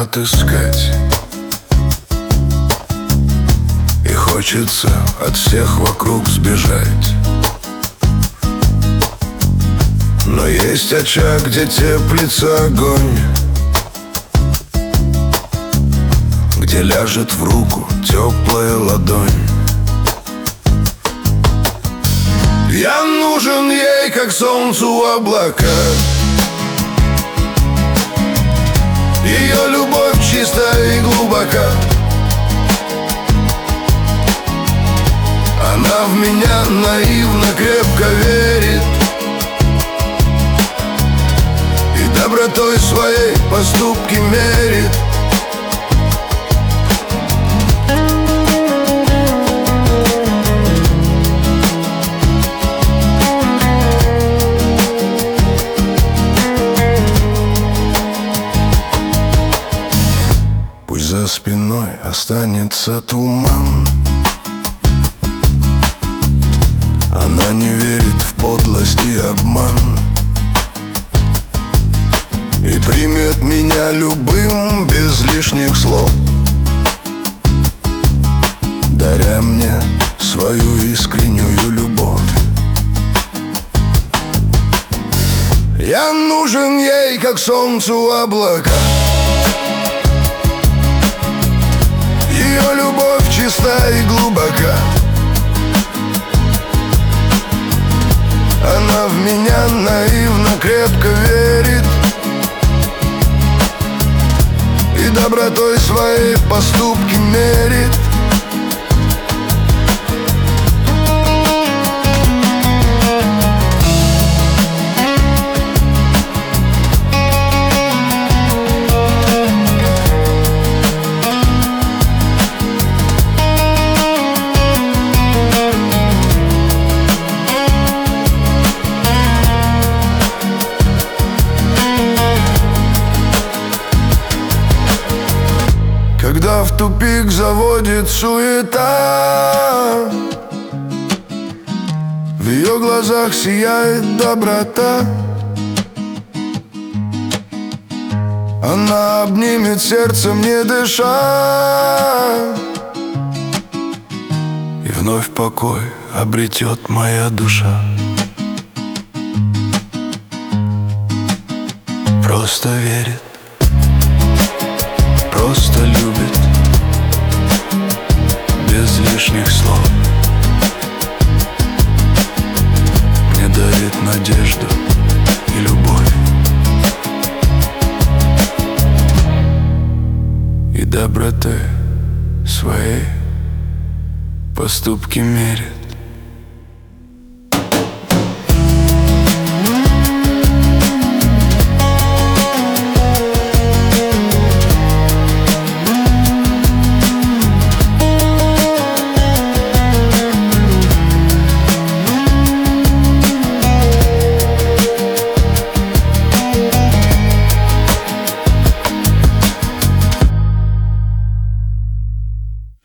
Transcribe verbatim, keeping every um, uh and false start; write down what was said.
отыскать, и хочется от всех вокруг сбежать. Но есть очаг, где теплится огонь, где ляжет в руку теплая ладонь. Я нужен ей, как солнцу облака. Ее любовь чистая и глубока. Она в меня наивно крепко верит, и добротой своей поступки мерит. Пусть за спиной останется туман, она не верит в подлость и обман, и примет меня любым, без лишних слов, даря мне свою искреннюю любовь. Я нужен ей, как солнцу облака. Ее любовь чиста и глубока. Она в меня наивно крепко верит, и добротой своей поступки мерит. Когда в тупик заводит суета, в ее глазах сияет доброта. Она обнимет сердцем, не дыша, и вновь покой обретет моя душа. Просто верит, просто любит, без лишних слов, мне дарит надежду и любовь, и добротой своей поступки мерит.